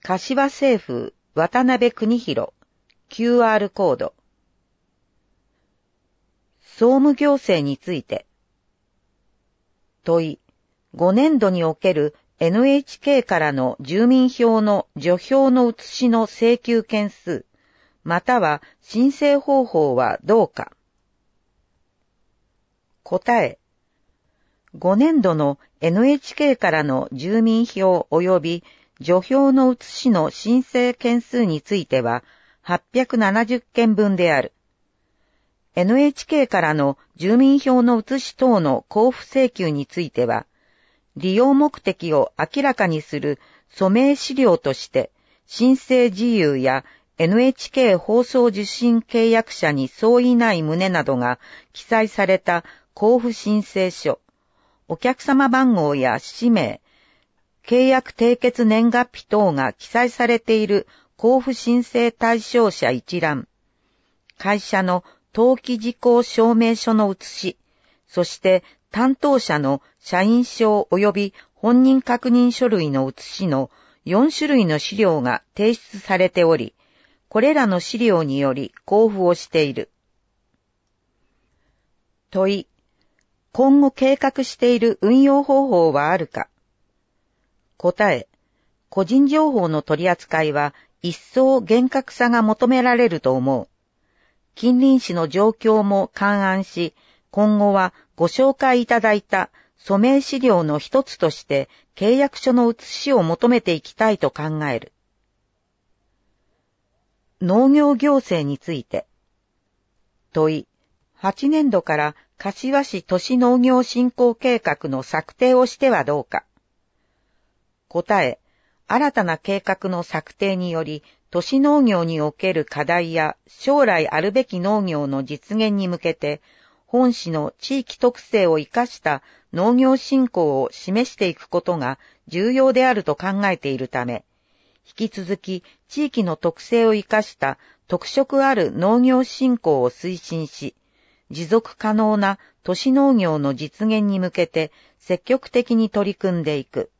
柏政府渡辺邦弘 QR コード。総務行政について。問い、5年度における NHK からの住民票の除票の写しの請求件数、または申請方法はどうか。答え、5年度の NHK からの住民票及び除票の写しの申請件数については870件分である。NHK からの住民票の写し等の交付請求については、利用目的を明らかにする署名資料として、申請事由や NHK 放送受信契約者に相違ない旨などが記載された交付申請書、お客様番号や氏名、契約締結年月日等が記載されている交付申請対象者一覧、会社の登記事項証明書の写し、そして担当者の社員証及び本人確認書類の写しの4種類の資料が提出されており、これらの資料により交付をしている。問い、今後計画している運用方法はあるか。答え、個人情報の取り扱いは一層厳格さが求められると思う。近隣市の状況も勘案し、今後はご紹介いただいた署名資料の一つとして契約書の写しを求めていきたいと考える。農業行政について。問い、8年度から柏市都市農業振興計画の策定をしてはどうか。答え、新たな計画の策定により、都市農業における課題や将来あるべき農業の実現に向けて、本市の地域特性を生かした農業振興を示していくことが重要であると考えているため、引き続き地域の特性を生かした特色ある農業振興を推進し、持続可能な都市農業の実現に向けて積極的に取り組んでいく。